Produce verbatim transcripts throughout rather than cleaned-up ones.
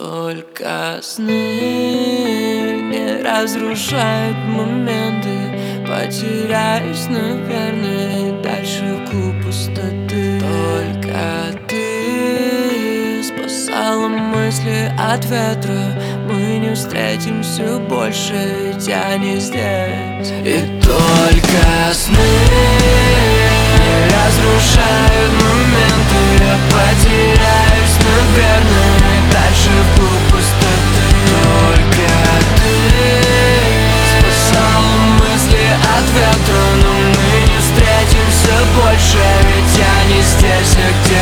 Только сны не разрушают моменты. Потеряюсь, наверное, дальше в клуб пустоты. Только ты спасала мысли от ветра. Мы не встретимся больше, ведь я не здесь. И только сны не разрушают моменты. Я потеряюсь, наверное, дальше в клуб пустоты. Только ты спасала мысли от ветра. Но мы не встретимся больше, ведь я не здесь, а где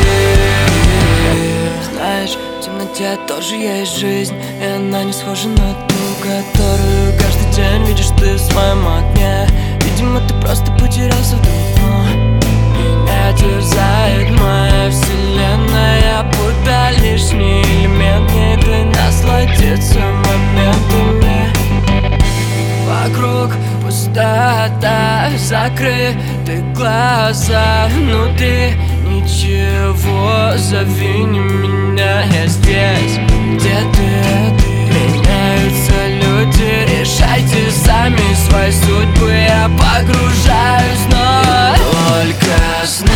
ты. Знаешь, в темноте тоже есть жизнь, и она не схожа на ту, которую каждый день видишь ты в своем окне. Видимо, ты просто потерялся давно. Меня терзает моя вселенная, будто лишний элемент. Не дай насладиться моментами. Вокруг пустота, закрыты глаза. Внутри ничего, зови не меня. Я здесь, где ты, ты. Меняются люди, решайте сами свои судьбы. Я погружаюсь, но только сны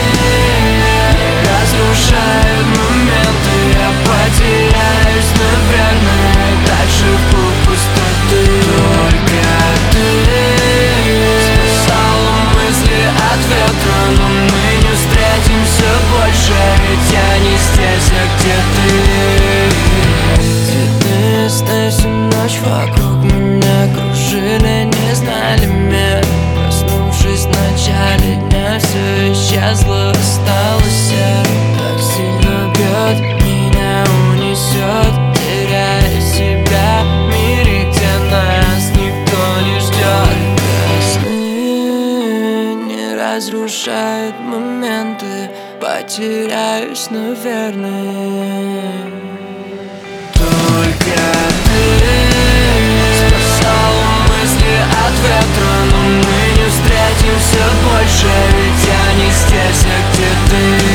разрушают моменты. Я потеряюсь, наверное, дальше в клуб пустоты. Только ты спасала мысли от ветра. Но мы не встретимся больше, ведь я не здесь, а где ты. Цветные сны всю ночь вокруг меня кружили, не знали мер. Проснувшись в начале дня, все исчезло, осталось серо. Так сильно бьет, меня унесет, теряя себя в мире, где нас никто не ждет. Сны не разрушают моменты. Потеряюсь, наверное. Только ты спасала мысли от ветра. Но мы не встретимся больше, ведь я не здесь, а где ты.